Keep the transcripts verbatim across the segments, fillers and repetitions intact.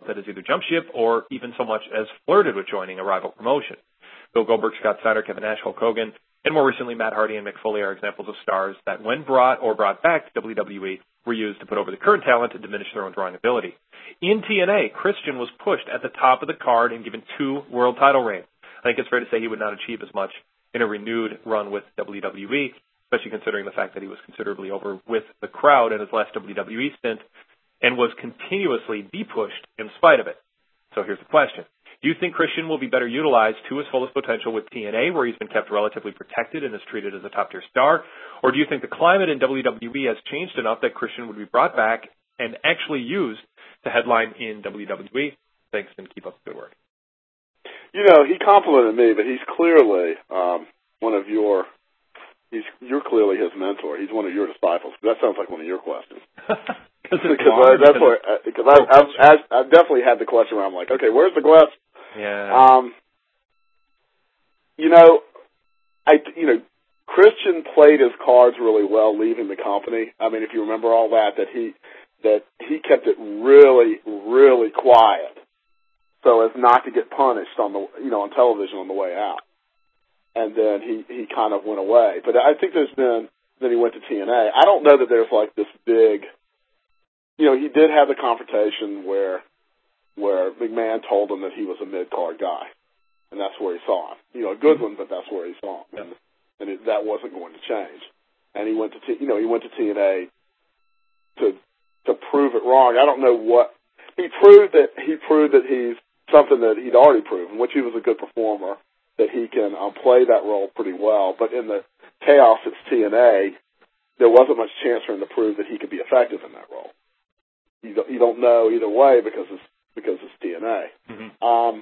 that has either jumped ship or even so much as flirted with joining a rival promotion. Bill Goldberg, Scott Steiner, Kevin Nash, Hulk Hogan, and more recently Matt Hardy and Mick Foley are examples of stars that, when brought or brought back to W W E, were used to put over the current talent and diminish their own drawing ability. In T N A, Christian was pushed at the top of the card and given two world title reigns. I think it's fair to say he would not achieve as much in a renewed run with W W E, especially considering the fact that he was considerably over with the crowd in his last W W E stint and was continuously de-pushed in spite of it. So here's the question. Do you think Christian will be better utilized to his fullest potential with T N A, where he's been kept relatively protected and is treated as a top-tier star? Or do you think the climate in W W E has changed enough that Christian would be brought back and actually used to headline in W W E? Thanks, and keep up the good work. You know, he complimented me, but he's clearly um, one of your, he's, you're clearly his mentor. He's one of your disciples. That sounds like one of your questions. Because uh, that's what, because I, I, I, I definitely had the question where I'm like, okay, where's the question? Yeah. Um, you know, I, you know, Christian played his cards really well leaving the company. I mean, if you remember all that, that he, that he kept it really, really quiet so as not to get punished on the, you know, on television on the way out. And then he, he kind of went away. But I think there's been, then he went to T N A. I don't know that there's like this big, you know, he did have the confrontation where, where McMahon told him that he was a mid-card guy. And that's where he saw him. You know, a good one, but that's where he saw him. And, and it, that wasn't going to change. And he went to, T, you know, he went to T N A to, to prove it wrong. I don't know what, he proved that, he proved that he's something that he'd already proven, which he was a good performer, that he can um, play that role pretty well. But in the chaos that's T N A, there wasn't much chance for him to prove that he could be effective in that role. You don't, you don't know either way because it's, because it's T N A. Mm-hmm. Um,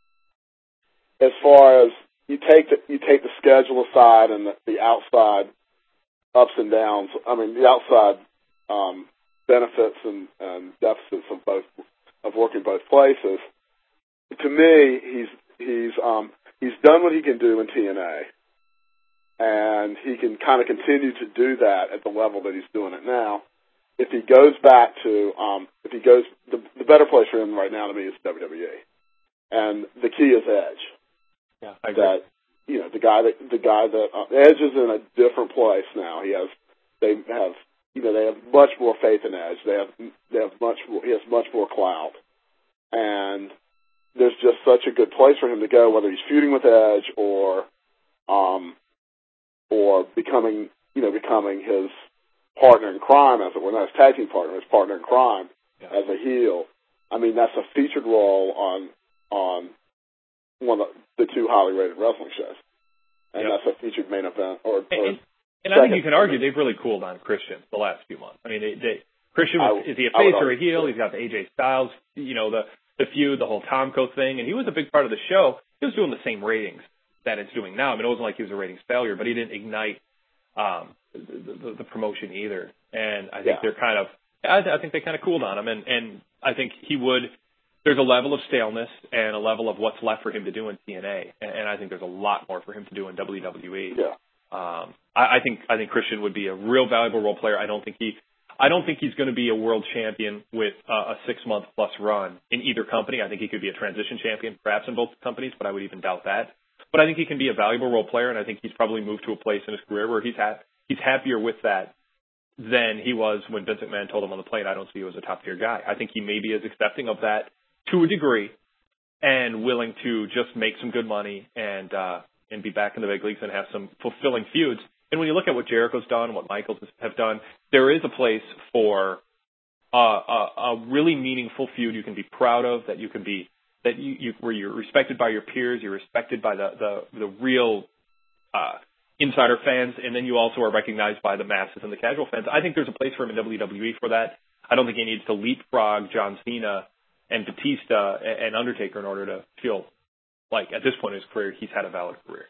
as far as you take the, you take the schedule aside and the, the outside ups and downs, I mean, the outside, um, benefits and, and deficits of both, of working both places, to me, he's, he's, um, he's done what he can do in T N A, and he can kind of continue to do that at the level that he's doing it now. If he goes back to, um, if he goes, the, the better place for him right now to me is W W E, and the key is Edge. Yeah, I agree. That, you know, the guy that the guy that uh, Edge is in a different place now. He has, they have, you know, they have much more faith in Edge. They have, they have much more. He has much more clout, and there's just such a good place for him to go, whether he's feuding with Edge or, um, or becoming, you know, becoming his partner in crime, as it were, not his tag team partner, his partner in crime, yeah, as a heel. I mean, that's a featured role on on one of the two highly rated wrestling shows, and yep, that's a featured main event. Or, or and, and I think you can argue they've really cooled on Christian the last few months. I mean, they, they, Christian was, I, is he a face or a heel? He's got the A J Styles, you know, the the feud, the whole Tomko thing, and he was a big part of the show. He was doing the same ratings that it's doing now. I mean, it wasn't like he was a ratings failure, but he didn't ignite um, the, the, the promotion either. And I think yeah, they're kind of, I, I think they kind of cooled on him, and, and I think he would, there's a level of staleness and a level of what's left for him to do in T N A, and, and I think there's a lot more for him to do in W W E. Yeah. Um, I, I think I think Christian would be a real valuable role player. I don't think he, I don't think he's going to be a world champion with uh, a six month plus run in either company. I think he could be a transition champion, perhaps in both companies, but I would even doubt that. But I think he can be a valuable role player, and I think he's probably moved to a place in his career where he's ha- he's happier with that than he was when Vince McMahon told him on the plane, I don't see you as a top-tier guy. I think he maybe is accepting of that to a degree and willing to just make some good money and uh, and be back in the big leagues and have some fulfilling feuds. And when you look at what Jericho's done, what Michaels have done, there is a place for uh, a, a really meaningful feud you can be proud of, that you can be that you, you where you're respected by your peers, you're respected by the the, the real uh, insider fans, and then you also are recognized by the masses and the casual fans. I think there's a place for him in W W E for that. I don't think he needs to leapfrog John Cena and Batista and Undertaker in order to feel like at this point in his career he's had a valid career.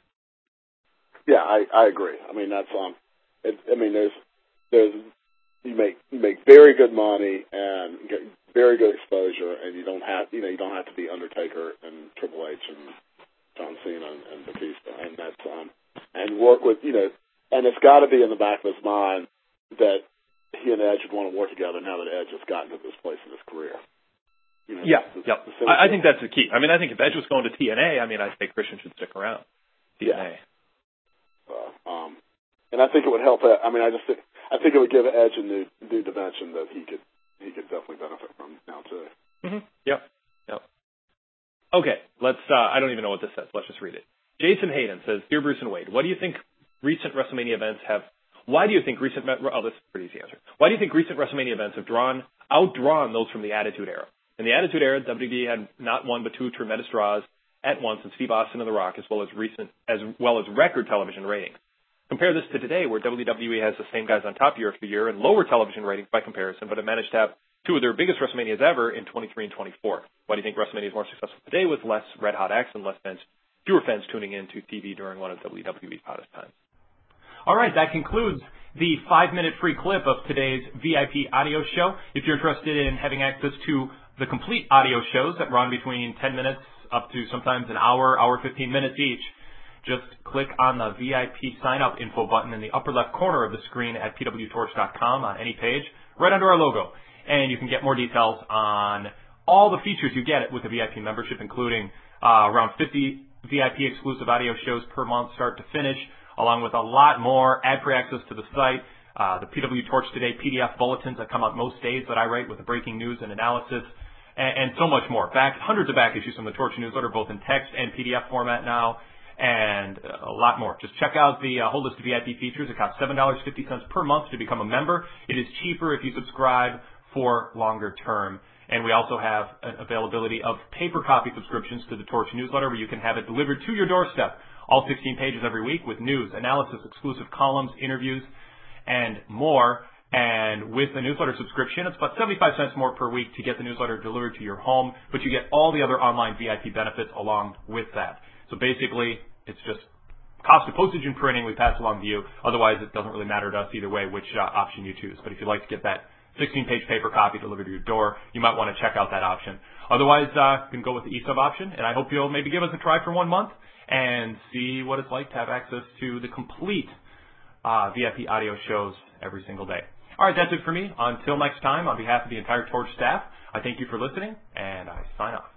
Yeah, I, I agree. I mean, that's um, it, I mean, there's there's you make you make very good money and get very good exposure, and you don't have you know you don't have to be Undertaker and Triple H and John Cena and, and Batista, and that's um, and work with you know, and it's got to be in the back of his mind that he and Edge would want to work together now that Edge has gotten to this place in his career. You know, yeah, the, yep. the I, I think that's the key. I mean, I think if Edge was going to T N A, I mean, I think Christian should stick around. T N A. Yeah. Uh, um, and I think it would help. Uh, I mean, I just think I think it would give Edge a new new dimension that he could he could definitely benefit from now too. Mm-hmm. Yep. Yep. Okay, let's. Uh, I don't even know what this says. Let's just read it. Jason Hayden says, "Dear Bruce and Wade, what do you think recent WrestleMania events have? Why do you think recent? Oh, this is a pretty easy answer. Why do you think recent WrestleMania events have drawn outdrawn those from the Attitude Era? In the Attitude Era, W W E had not one but two tremendous draws at once in Steve Austin and The Rock, as well as recent, as well as record television ratings. Compare this to today, where W W E has the same guys on top year after year and lower television ratings by comparison, but it managed to have two of their biggest WrestleManias ever in twenty-three and twenty-four. Why do you think WrestleMania is more successful today with less red-hot acts and less fans, fewer fans tuning in to T V during one of W W E's hottest times?" All right, that concludes the five-minute free clip of today's V I P audio show. If you're interested in having access to the complete audio shows that run between ten minutes up to sometimes an hour, hour fifteen minutes each, just click on the V I P sign-up info button in the upper left corner of the screen at P W torch dot com on any page, right under our logo. And you can get more details on all the features you get with the V I P membership, including uh, around fifty V I P exclusive audio shows per month, start to finish, along with a lot more ad-free access to the site, uh, the P W Torch Today P D F bulletins that come out most days that I write with the breaking news and analysis, and, and so much more. Back hundreds of back issues from the Torch newsletter, both in text and P D F format now, and a lot more. Just check out the uh, whole list of V I P features. It costs seven dollars and fifty cents per month to become a member. It is cheaper if you subscribe for longer term. And we also have an availability of paper copy subscriptions to the Torch newsletter, where you can have it delivered to your doorstep, all sixteen pages every week, with news, analysis, exclusive columns, interviews, and more. And with the newsletter subscription, it's about seventy-five cents more per week to get the newsletter delivered to your home, but you get all the other online V I P benefits along with that. So basically, it's just cost of postage and printing we pass along to you. Otherwise, it doesn't really matter to us either way which uh, option you choose. But if you'd like to get that sixteen-page paper copy delivered to your door, you might want to check out that option. Otherwise, uh, you can go with the e-sub option, and I hope you'll maybe give us a try for one month and see what it's like to have access to the complete uh, V I P audio shows every single day. All right, that's it for me. Until next time, on behalf of the entire Torch staff, I thank you for listening, and I sign off.